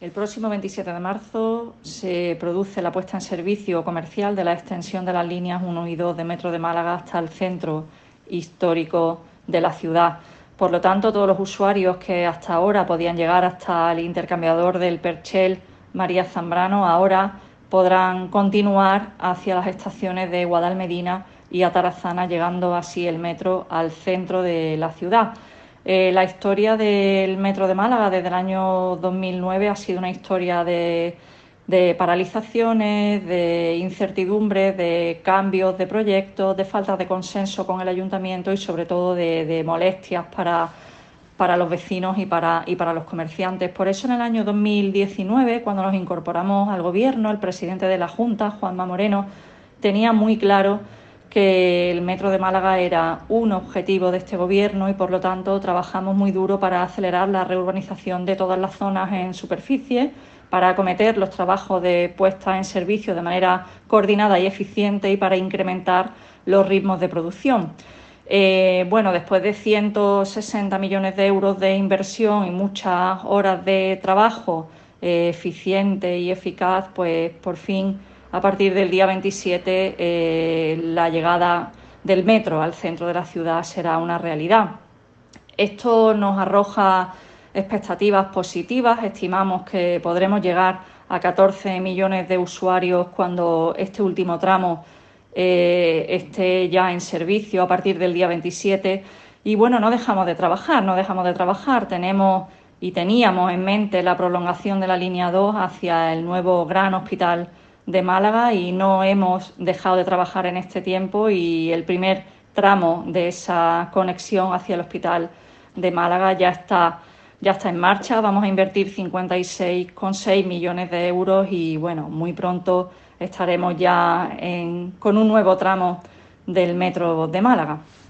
El próximo 27 de marzo se produce la puesta en servicio comercial de la extensión de las líneas 1 y 2 de Metro de Málaga hasta el centro histórico de la ciudad. Por lo tanto, todos los usuarios que hasta ahora podían llegar hasta el intercambiador del Perchel María Zambrano ahora podrán continuar hacia las estaciones de Guadalmedina y Atarazana, llegando así el metro al centro de la ciudad. La historia del Metro de Málaga desde el año 2009 ha sido una historia de paralizaciones, de incertidumbres, de cambios de proyectos, de falta de consenso con el ayuntamiento y sobre todo de molestias para los vecinos y para los comerciantes. Por eso en el año 2019, cuando nos incorporamos al Gobierno, el presidente de la Junta, Juanma Moreno, tenía muy claro que el Metro de Málaga era un objetivo de este Gobierno y, por lo tanto, trabajamos muy duro para acelerar la reurbanización de todas las zonas en superficie, para acometer los trabajos de puesta en servicio de manera coordinada y eficiente y para incrementar los ritmos de producción. Después de 160 millones de euros de inversión y muchas horas de trabajo eficiente y eficaz, pues por fin, a partir del día 27, la llegada del metro al centro de la ciudad será una realidad. Esto nos arroja expectativas positivas. Estimamos que podremos llegar a 14 millones de usuarios cuando este último tramo esté ya en servicio a partir del día 27. Y bueno, no dejamos de trabajar. Teníamos en mente la prolongación de la línea 2 hacia el nuevo Gran Hospital de Málaga y no hemos dejado de trabajar en este tiempo, y el primer tramo de esa conexión hacia el Hospital de Málaga ya está en marcha. Vamos a invertir 56,6 millones de euros y bueno, muy pronto estaremos ya con un nuevo tramo del Metro de Málaga.